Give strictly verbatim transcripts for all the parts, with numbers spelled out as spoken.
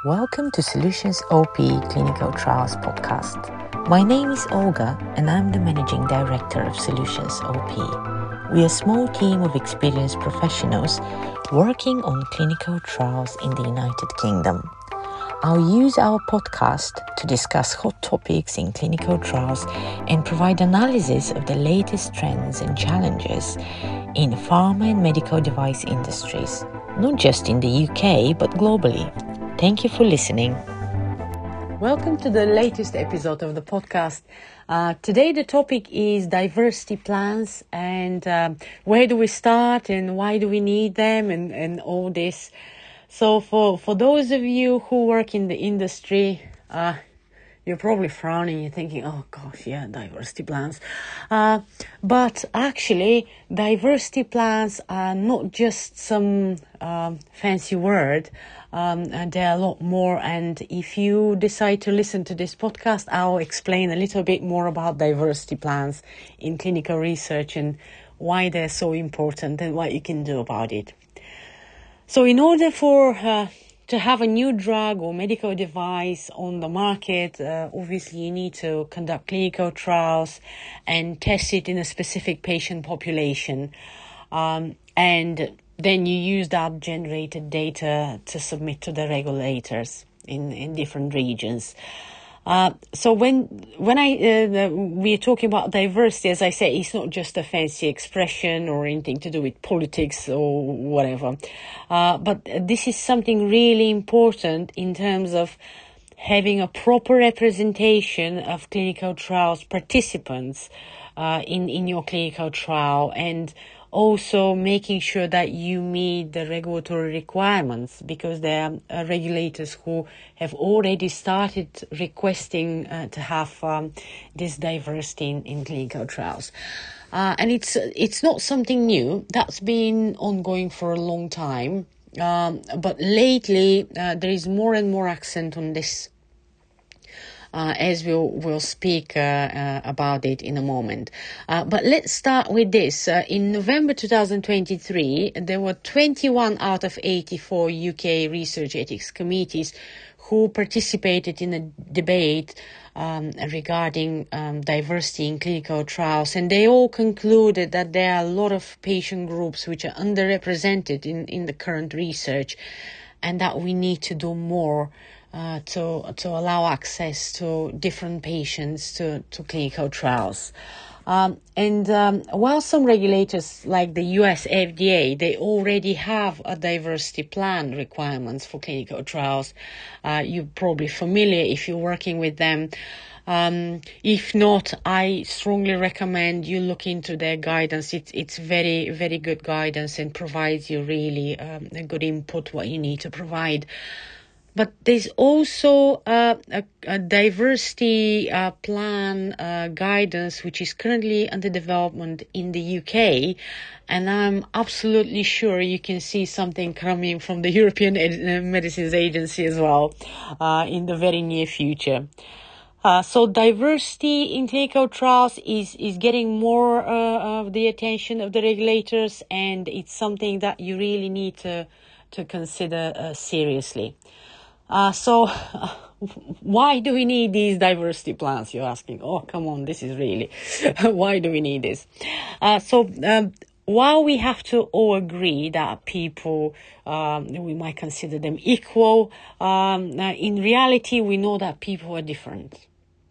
Welcome to Solutions O P Clinical Trials Podcast. My name is Olga and I'm the Managing Director of Solutions O P. We are a small team of experienced professionals working on clinical trials in the United Kingdom. I'll use our podcast to discuss hot topics in clinical trials and provide analysis of the latest trends and challenges in pharma and medical device industries, not just in the U K, but globally. Thank you for listening. Welcome to the latest episode of the podcast. Uh, today the topic is diversity plans and um, where do we start and why do we need them and, and all this. So for, for those of you who work in the industry, uh, you're probably frowning, you're thinking, oh gosh, yeah, diversity plans. Uh, but actually, diversity plans are not just some um, fancy word. Um, and there are a lot more. And if you decide to listen to this podcast, I'll explain a little bit more about diversity plans in clinical research and why they're so important and what you can do about it. So in order for uh, to have a new drug or medical device on the market, uh, obviously you need to conduct clinical trials and test it in a specific patient population. Um, and then you use that generated data to submit to the regulators in, in different regions. Uh, so when when I uh, the, we're talking about diversity, as I say, it's not just a fancy expression or anything to do with politics or whatever. Uh, but this is something really important in terms of having a proper representation of clinical trials participants uh, in, in your clinical trial, and also making sure that you meet the regulatory requirements, because there are regulators who have already started requesting uh, to have um, this diversity in, in clinical trials. Uh, and it's it's not something new. That's been ongoing for a long time. Um, but lately, uh, there is more and more accent on this. Uh, as we'll, we'll speak uh, uh, about it in a moment. Uh, but let's start with this. Uh, in November twenty twenty-three, there were twenty-one out of eighty-four U K research ethics committees who participated in a debate um, regarding um, diversity in clinical trials. And they all concluded that there are a lot of patient groups which are underrepresented in, in the current research, and that we need to do more Uh, to to allow access to different patients to, to clinical trials. Um, and um, while some regulators like the U S F D A, they already have a diversity plan requirements for clinical trials. Uh, you're probably familiar if you're working with them. Um, if not, I strongly recommend you look into their guidance. It's it's very, very good guidance and provides you really um, a good input what you need to provide. But there's also uh, a, a diversity uh, plan uh, guidance which is currently under development in the U K, and I'm absolutely sure you can see something coming from the European Ed- Medicines Agency as well uh, in the very near future. Uh, so diversity in clinical trials is, is getting more uh, of the attention of the regulators, and it's something that you really need to, to consider uh, seriously. Uh, so uh, why do we need these diversity plans? You're asking, oh, come on, this is really, why do we need this? Uh, so um, while we have to all agree that people, um, we might consider them equal, um, uh, in reality, we know that people are different.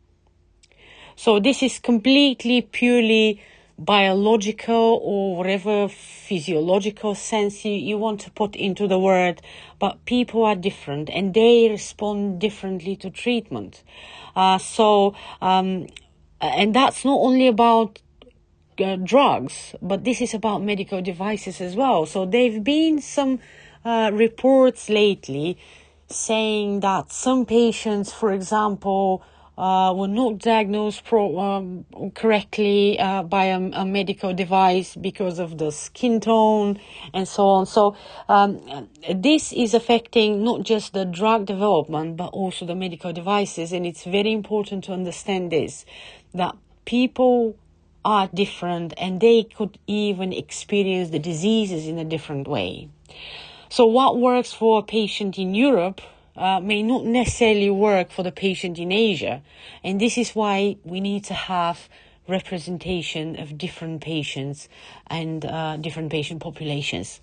So this is completely, purely biological or whatever physiological sense you, you want to put into the word, but people are different and they respond differently to treatment. Uh, so, um, and that's not only about uh, drugs, but this is about medical devices as well. So there have been some uh, reports lately saying that some patients, for example, Uh, were not diagnosed pro, um, correctly uh, by a, a medical device because of the skin tone and so on. So um, this is affecting not just the drug development, but also the medical devices. And it's very important to understand this, that people are different and they could even experience the diseases in a different way. So what works for a patient in Europe uh, may not necessarily work for the patient in Asia. And this is why we need to have representation of different patients and uh, different patient populations.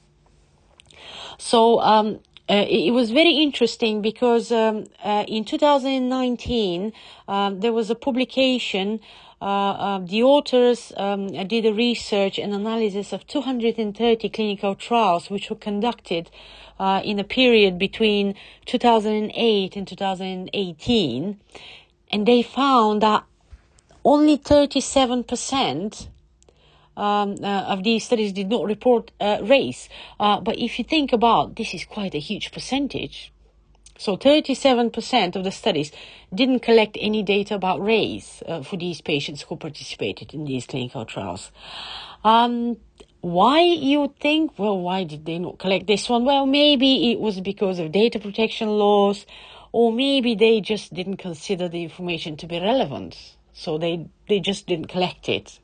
So um, uh, it, it was very interesting because um, uh, in two thousand nineteen, um, there was a publication. Uh, uh, the authors um, did a research and analysis of two hundred thirty clinical trials which were conducted uh, in a period between two thousand eight and two thousand eighteen. And they found that only thirty-seven percent um, uh, of these studies did not report uh, race. Uh, but if you think about, this is quite a huge percentage. So thirty-seven percent of the studies didn't collect any data about race uh, for these patients who participated in these clinical trials. Um, why, you think? Well, why did they not collect this one? Well, maybe it was because of data protection laws, or maybe they just didn't consider the information to be relevant. So they, they just didn't collect it.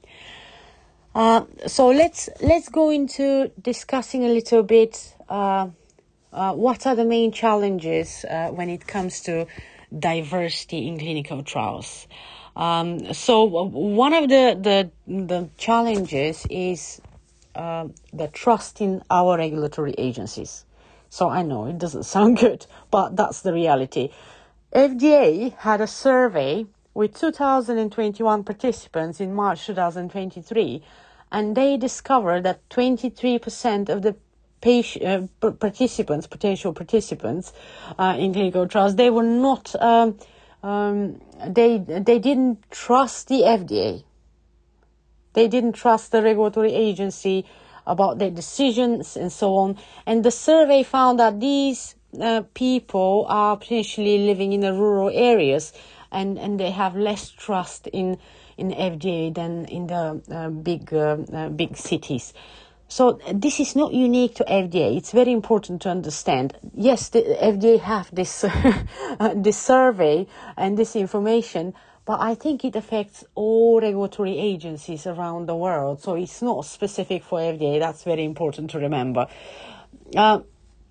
Uh, so let's let's go into discussing a little bit uh, uh, what are the main challenges uh, when it comes to diversity in clinical trials. Um, so one of the the, the challenges is uh, the trust in our regulatory agencies. So I know it doesn't sound good, but that's the reality. F D A had a survey with two thousand twenty-one participants in March two thousand twenty-three, and they discovered that twenty-three percent of the patient, uh, participants, potential participants uh, in clinical trials, they were not, um, um, they they didn't trust the F D A. They didn't trust the regulatory agency about their decisions and so on. And the survey found that these uh, people are potentially living in the rural areas, and, and they have less trust in in F D A than in the uh, big uh, uh, big cities. So this is not unique to F D A. It's very important to understand. Yes, the F D A have this uh, this survey and this information, but I think it affects all regulatory agencies around the world. So it's not specific for F D A. That's very important to remember. Uh,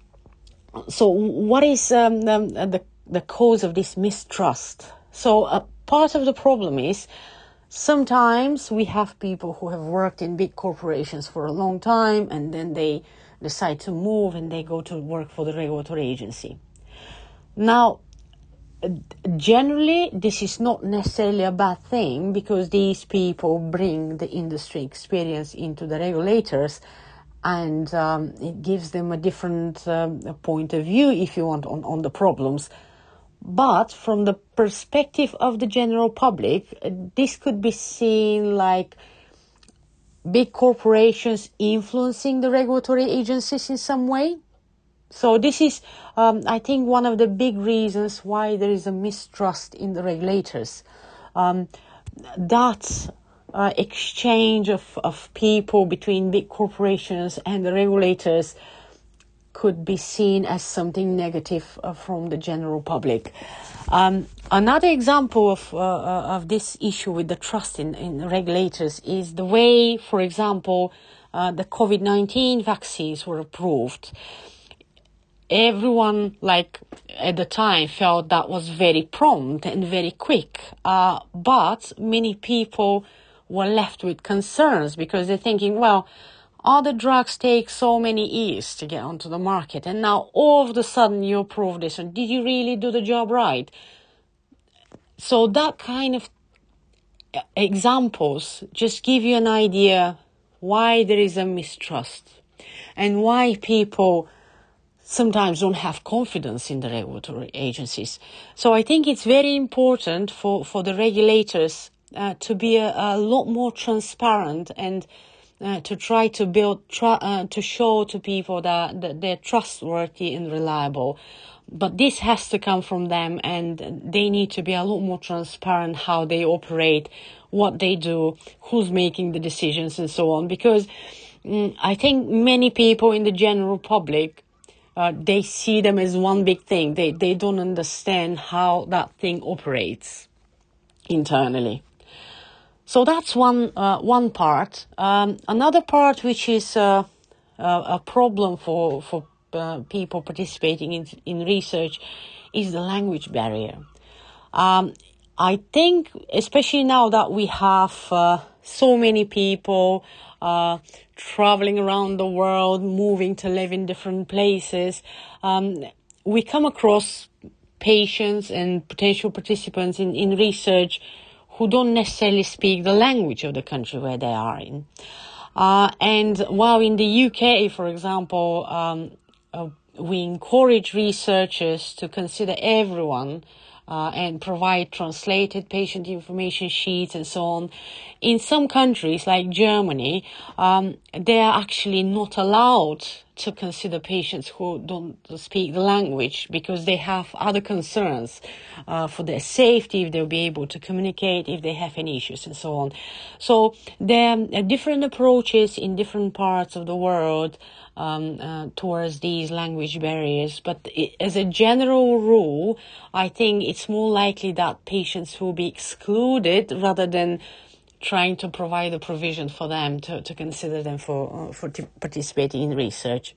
so what is um, the, the the cause of this mistrust? So uh, part of the problem is sometimes we have people who have worked in big corporations for a long time, and then they decide to move and they go to work for the regulatory agency. Now, generally, this is not necessarily a bad thing, because these people bring the industry experience into the regulators, and um, it gives them a different um, point of view, if you want, on, on the problems. But from the perspective of the general public, this could be seen like big corporations influencing the regulatory agencies in some way. So this is, um, I think, one of the big reasons why there is a mistrust in the regulators. Um, that uh, exchange of, of people between big corporations and the regulators could be seen as something negative uh, from the general public. Um, another example of uh, of this issue with the trust in, in regulators is the way, for example, uh, the COVID nineteen vaccines were approved. Everyone, like at the time, felt that was very prompt and very quick, uh, but many people were left with concerns, because they're thinking, well, other drugs take so many years to get onto the market, and now all of a sudden you approve this, and did you really do the job right? So that kind of examples just give you an idea why there is a mistrust and why people sometimes don't have confidence in the regulatory agencies. So I think it's very important for, for the regulators uh, to be a, a lot more transparent, and Uh, to try to build, tr- uh, to show to people that, that they're trustworthy and reliable. But this has to come from them, and they need to be a lot more transparent how they operate, what they do, who's making the decisions, and so on. Because um, I think many people in the general public, uh, they see them as one big thing. They, they don't understand how that thing operates internally. So that's one uh, one part. Um, another part, which is uh, uh, a problem for for uh, people participating in, in research is the language barrier. Um, I think, especially now that we have uh, so many people uh, traveling around the world, moving to live in different places, um, we come across patients and potential participants in, in research who don't necessarily speak the language of the country where they are in. Uh, and while in the U K, for example, um, uh, we encourage researchers to consider everyone Uh, and provide translated patient information sheets and so on. In some countries, like Germany, um, they are actually not allowed to consider patients who don't speak the language because they have other concerns uh, for their safety, if they'll be able to communicate, if they have any issues and so on. So there are different approaches in different parts of the world Um, uh, towards these language barriers. But it, as a general rule, I think it's more likely that patients will be excluded rather than trying to provide a provision for them to, to consider them for, uh, for t- participating in research.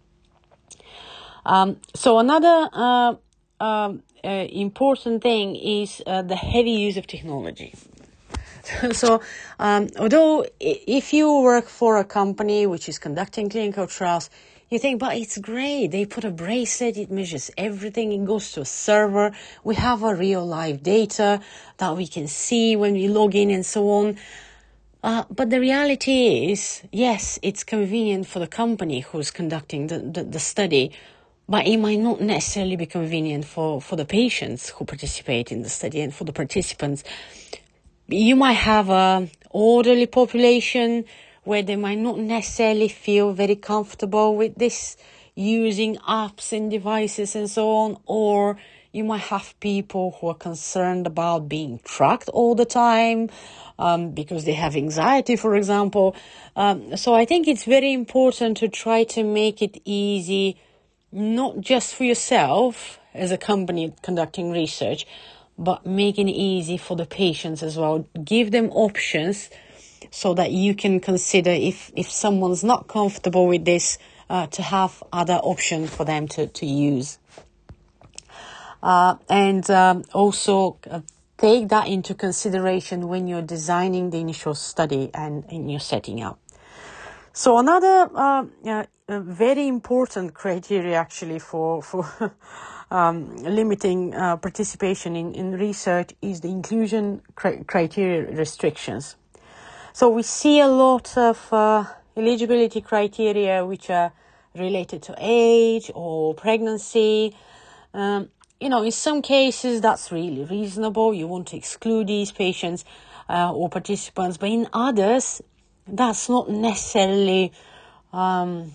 Um, so another uh, uh, uh, important thing is uh, the heavy use of technology. So, um, although if you work for a company which is conducting clinical trials, you think, but it's great. They put a bracelet, it measures everything, it goes to a server. We have a real live data that we can see when we log in and so on. Uh, but the reality is, yes, it's convenient for the company who's conducting the, the, the study, but it might not necessarily be convenient for, for the patients who participate in the study and for the participants. You might have an elderly population where they might not necessarily feel very comfortable with this, using apps and devices and so on, or you might have people who are concerned about being tracked all the time um, because they have anxiety, for example. Um, so I think it's very important to try to make it easy, not just for yourself as a company conducting research, but making it easy for the patients as well. Give them options so that you can consider, if, if someone's not comfortable with this, uh, to have other options for them to, to use. Uh, and um, also uh, take that into consideration when you're designing the initial study and, and you're setting up. So another uh, uh, very important criteria actually for, for Um, limiting uh, participation in, in research is the inclusion cri- criteria restrictions. So we see a lot of uh, eligibility criteria which are related to age or pregnancy. Um, you know, in some cases that's really reasonable. You want to exclude these patients uh, or participants, but in others that's not necessarily um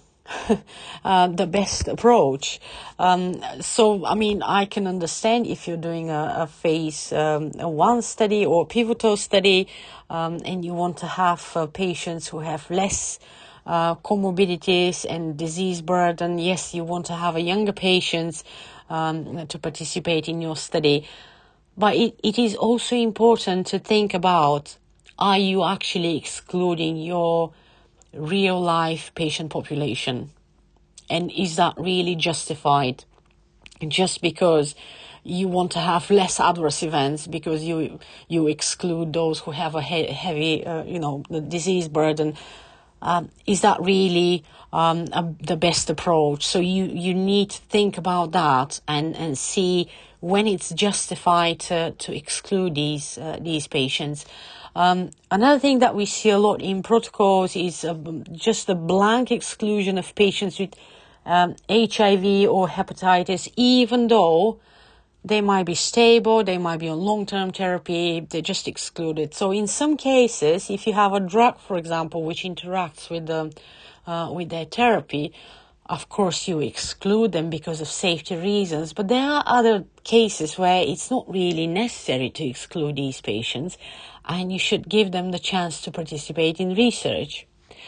uh, the best approach. Um, so, I mean, I can understand if you're doing a, a phase um, a one study or pivotal study, um, and you want to have uh, patients who have less uh, comorbidities and disease burden. Yes, you want to have a younger patients um, to participate in your study. But it, it is also important to think about, are you actually excluding your real life patient population, and is that really justified just because you want to have less adverse events, because you you exclude those who have a he- heavy uh, you know the disease burden? Um, is that really um, a, the best approach? So you you need to think about that and and see when it's justified to to exclude these uh, these patients. Um, another thing that we see a lot in protocols is uh, just the blank exclusion of patients with um, H I V or hepatitis, even though they might be stable, they might be on long-term therapy, they're just excluded. So in some cases, if you have a drug, for example, which interacts with the, uh, with their therapy, of course you exclude them because of safety reasons. But there are other cases where it's not really necessary to exclude these patients, and you should give them the chance to participate in research.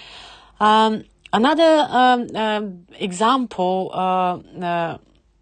Um, another um, um, example uh, uh,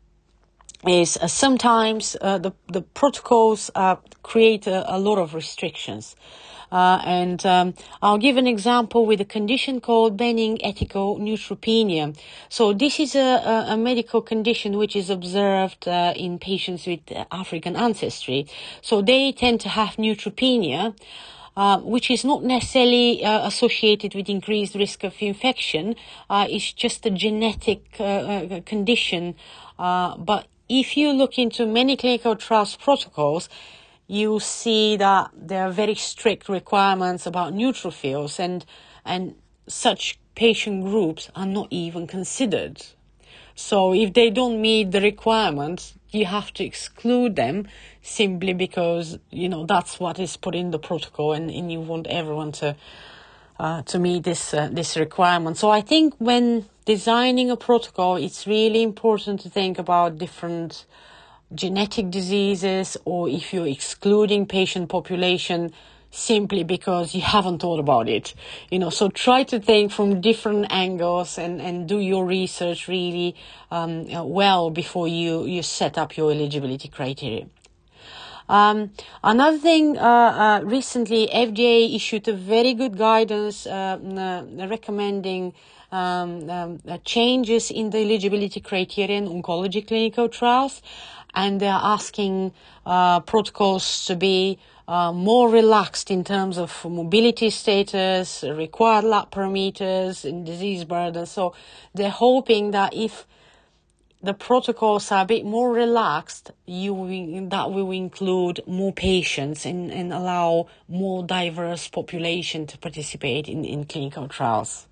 is uh, sometimes uh, the, the protocols uh, create a, a lot of restrictions. Uh, and um, I'll give an example with a condition called benign ethical neutropenia. So this is a, a, a medical condition which is observed uh, in patients with African ancestry. So they tend to have neutropenia, Uh, which is not necessarily uh, associated with increased risk of infection. Uh, it's just a genetic uh, uh, condition. Uh, but if you look into many clinical trials protocols, you see that there are very strict requirements about neutrophils, and and such patient groups are not even considered. So if they don't meet the requirements, you have to exclude them simply because, you know, that's what is put in the protocol, and, and you want everyone to uh, to meet this uh, this requirement. So I think when designing a protocol, it's really important to think about different genetic diseases, or if you're excluding patient population simply because you haven't thought about it. You know, so try to think from different angles and, and do your research really um, well before you, you set up your eligibility criteria. Um, another thing, uh, uh, recently F D A issued a very good guidance uh, uh, recommending um, um, uh, changes in the eligibility criteria in oncology clinical trials, and they're asking uh, protocols to be uh, more relaxed in terms of mobility status, required lab parameters, and disease burden. So they're hoping that if the protocols are a bit more relaxed, you will, that will include more patients and, and allow more diverse population to participate in, in clinical trials.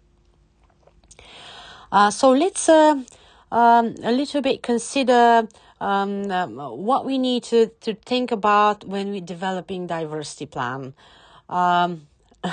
Uh, so let's uh, um, a little bit consider um, um, what we need to, to think about when we're developing diversity plan. Um,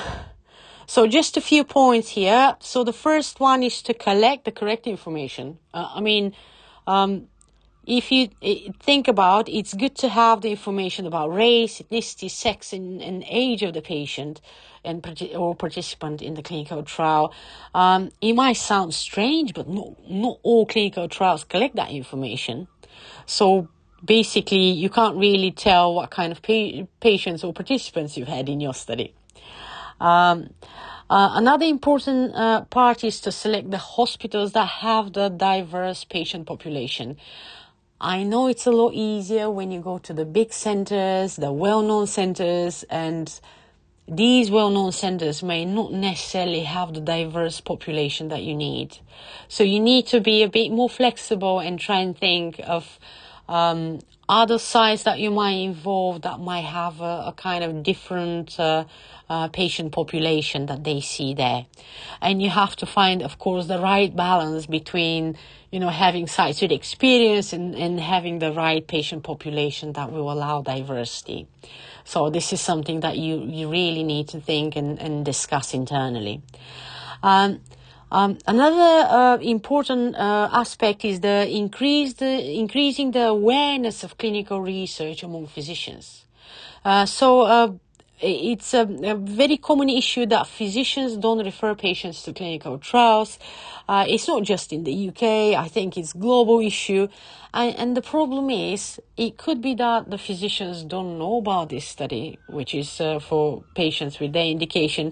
so just a few points here. So the first one is to collect the correct information. Uh, I mean, um, if you think about, it's good to have the information about race, ethnicity, sex, and, and age of the patient and or participant in the clinical trial. Um, it might sound strange, but not, not all clinical trials collect that information. So basically, you can't really tell what kind of pa- patients or participants you've had in your study. Um, uh, another important uh, part is to select the hospitals that have the diverse patient population. I know it's a lot easier when you go to the big centers, the well-known centers, and these well-known centers may not necessarily have the diverse population that you need. So you need to be a bit more flexible and try and think of um, other sites that you might involve that might have a, a kind of different uh, uh, patient population that they see there. And you have to find, of course, the right balance between, you know, having sites with experience and, and having the right patient population that will allow diversity. So this is something that you, you really need to think and, and discuss internally. Um, um, another uh, important uh, aspect is the increased, increasing the awareness of clinical research among physicians. Uh, so uh, it's a, a very common issue that physicians don't refer patients to clinical trials. Uh, it's not just in the U K. I think it's a global issue. And, and the problem is, it could be that the physicians don't know about this study, which is uh, for patients with their indication,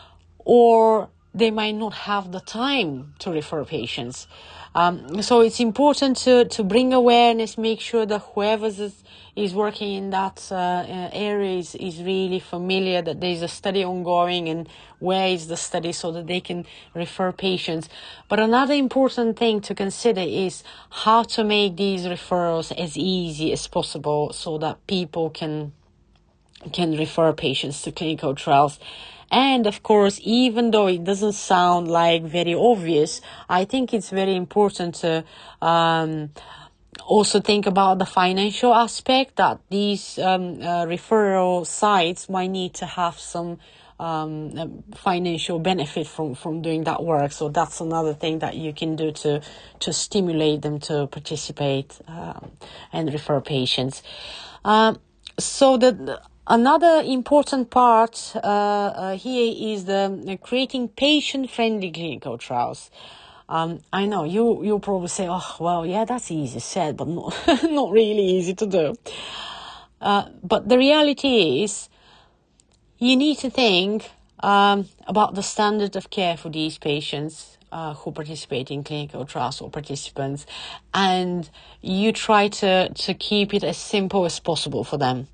or they might not have the time to refer patients. Um, so it's important to, to bring awareness, make sure that whoever is, is working in that uh, area is, is really familiar that there is a study ongoing and where is the study, so that they can refer patients. But another important thing to consider is how to make these referrals as easy as possible so that people can can refer patients to clinical trials. And of course, even though it doesn't sound like very obvious, I think it's very important to um, also think about the financial aspect, that these um, uh, referral sites might need to have some um, financial benefit from, from doing that work. So that's another thing that you can do to, to stimulate them to participate um, and refer patients. Um, so the Another important part uh, uh, here is the uh, creating patient-friendly clinical trials. Um, I know you you probably say, oh, well, yeah, that's easy said, but not not really easy to do. Uh, but the reality is, you need to think um, about the standard of care for these patients uh, who participate in clinical trials or participants, and you try to, to keep it as simple as possible for them.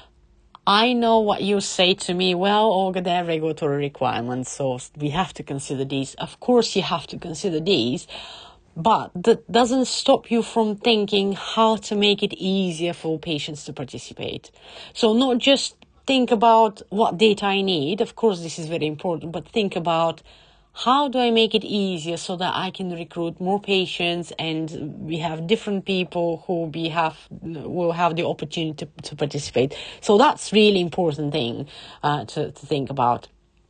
I know what you say to me, well, Olga, there are regulatory requirements, so we have to consider these. Of course, you have to consider these, but that doesn't stop you from thinking how to make it easier for patients to participate. So not just think about what data I need. Of course, this is very important, but think about how do I make it easier so that I can recruit more patients and we have different people who we have will have the opportunity to, to participate. So that's really important thing uh, to, to think about.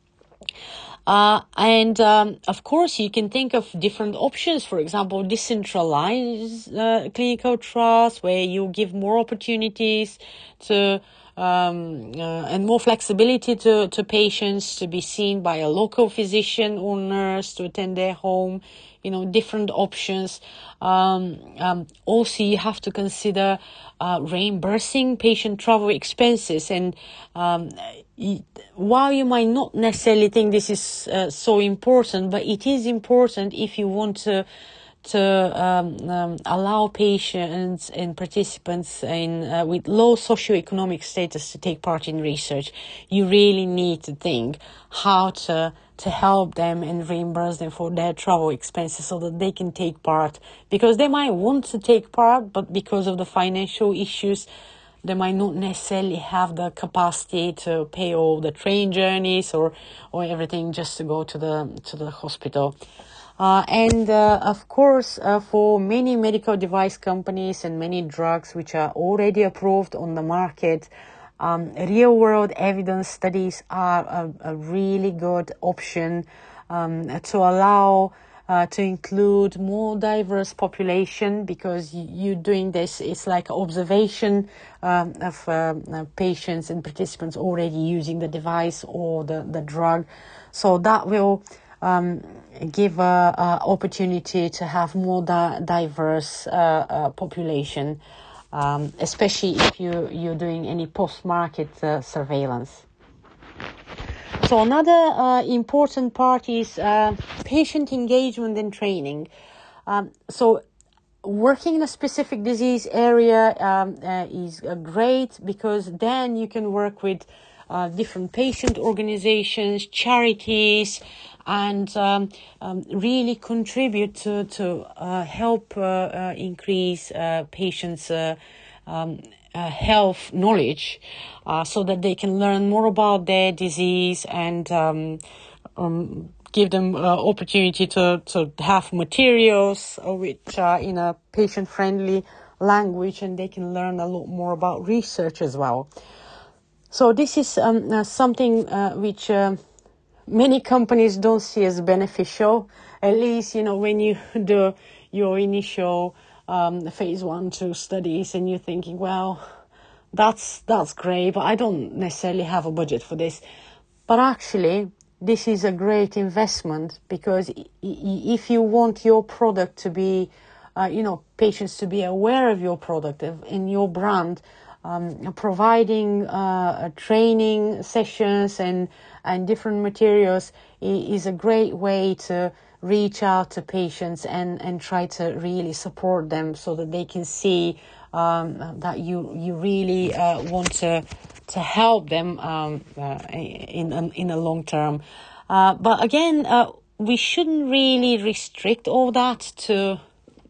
Uh, and um, of course, you can think of different options. For example, decentralized uh, clinical trials where you give more opportunities to um, uh, and more flexibility to, to patients to be seen by a local physician or nurse to attend their home. You know, different options. Um, um, also, you have to consider uh, reimbursing patient travel expenses. And um, y- while you might not necessarily think this is uh, so important, but it is important if you want to to um, um, allow patients and participants in uh, with low socioeconomic status to take part in research. You really need to think how to to help them and reimburse them for their travel expenses so that they can take part, because they might want to take part, but because of the financial issues, they might not necessarily have the capacity to pay all the train journeys or or everything just to go to the to the hospital. Uh, and uh, of course, uh, for many medical device companies and many drugs which are already approved on the market, um, real-world evidence studies are a, a really good option um, to allow uh, to include more diverse population, because you doing this, it's like observation um, of uh, patients and participants already using the device or the, the drug. So that will Um, give a, a opportunity to have more di- diverse uh, uh, population, um, especially if you, you're doing any post-market uh, surveillance. So another uh, important part is uh, patient engagement and training. Um, so working in a specific disease area um, uh, is uh, great, because then you can work with uh, different patient organizations, charities, and um, um, really contribute to, to uh, help uh, uh, increase uh, patients' uh, um, uh, health knowledge uh, so that they can learn more about their disease and um, um, give them uh, opportunity to, to have materials which are in a patient-friendly language, and they can learn a lot more about research as well. So this is um, uh, something uh, which uh, many companies don't see as beneficial. At least, you know, when you do your initial um, phase one, two studies and you're thinking, well, that's that's great, but I don't necessarily have a budget for this. But actually, this is a great investment, because if you want your product to be, uh, you know, patients to be aware of your product and your brand, um, providing uh, training sessions and, and different materials is a great way to reach out to patients and, and try to really support them so that they can see um, that you you really uh, want to to help them um, uh, in in the long term. Uh, but again, uh, we shouldn't really restrict all that to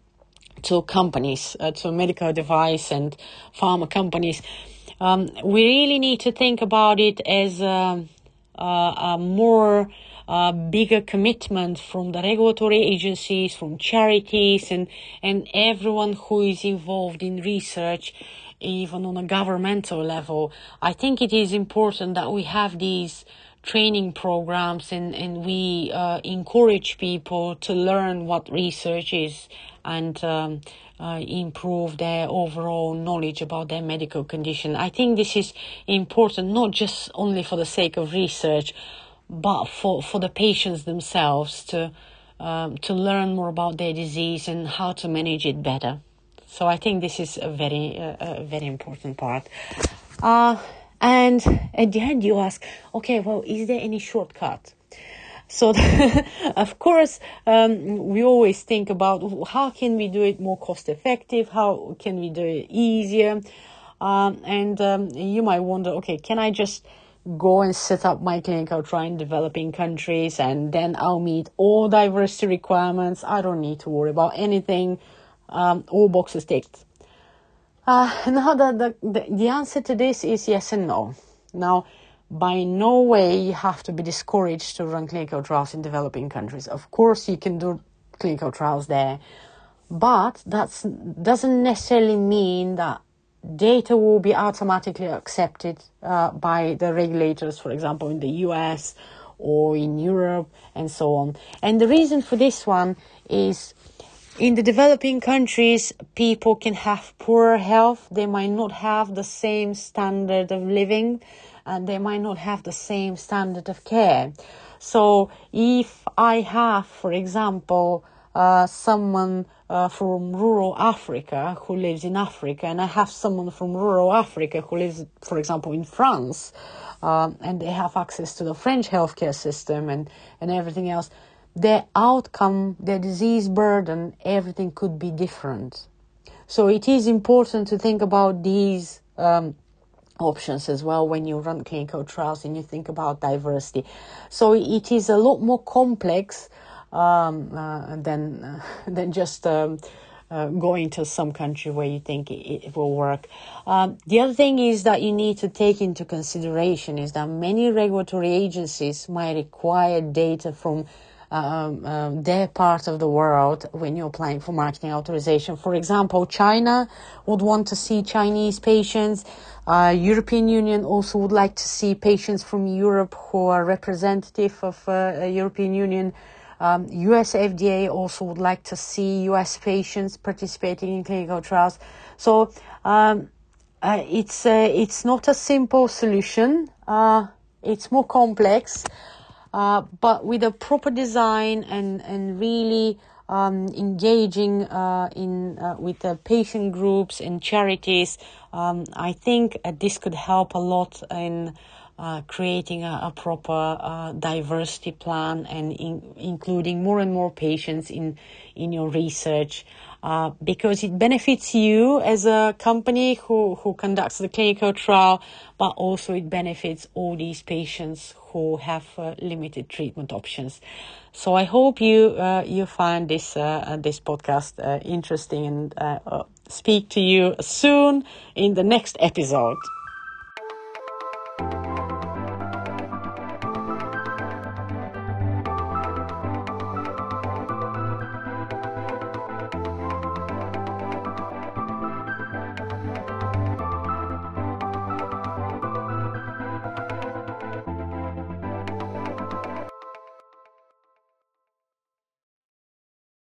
to companies, uh, to medical device and pharma companies. Um, we really need to think about it as a, a, a more uh, bigger commitment from the regulatory agencies, from charities, and, and everyone who is involved in research, even on a governmental level. I think it is important that we have these training programs and, and we uh, encourage people to learn what research is and um, uh, improve their overall knowledge about their medical condition. I think this is important, not just only for the sake of research, but for, for the patients themselves to um, to learn more about their disease and how to manage it better. So I think this is a very uh, a very important part. Uh, And at the end you ask, okay, well, is there any shortcut? So, of course, um, we always think about how can we do it more cost effective? How can we do it easier? Um, and um, you might wonder, okay, can I just go and set up my clinical trial in developing countries and then I'll meet all diversity requirements? I don't need to worry about anything. Um, all boxes ticked. Uh, now, the, the, the answer to this is yes and no. Now, by no way you have to be discouraged to run clinical trials in developing countries. Of course, you can do clinical trials there, but that doesn't necessarily mean that data will be automatically accepted uh, by the regulators, for example, in the U S or in Europe and so on. And the reason for this one is in the developing countries, people can have poor health. They might not have the same standard of living, and they might not have the same standard of care. So if I have, for example, uh, someone uh, from rural Africa who lives in Africa, and I have someone from rural Africa who lives, for example, in France, um, and they have access to the French healthcare system and, and everything else, their outcome, their disease burden, everything could be different. So it is important to think about these um, options as well when you run clinical trials and you think about diversity. So it is a lot more complex um, uh, than uh, than just um, uh, going to some country where you think it, it will work. Um, the other thing is that you need to take into consideration is that many regulatory agencies might require data from Um, um, their part of the world when you're applying for marketing authorization. For example, China would want to see Chinese patients. Uh, European Union also would like to see patients from Europe who are representative of uh, European Union. Um, U S F D A also would like to see U S patients participating in clinical trials. So um, uh, it's uh, it's not a simple solution. Uh, it's more complex. Uh, but with a proper design and, and really um, engaging uh, in uh, with the patient groups and charities, um, I think uh, this could help a lot in uh, creating a, a proper uh, diversity plan and in, including more and more patients in in your research. Uh, because it benefits you as a company who, who conducts the clinical trial, but also it benefits all these patients who have uh, limited treatment options. So I hope you uh, you find this uh, this podcast uh, interesting, and uh, uh, speak to you soon in the next episode.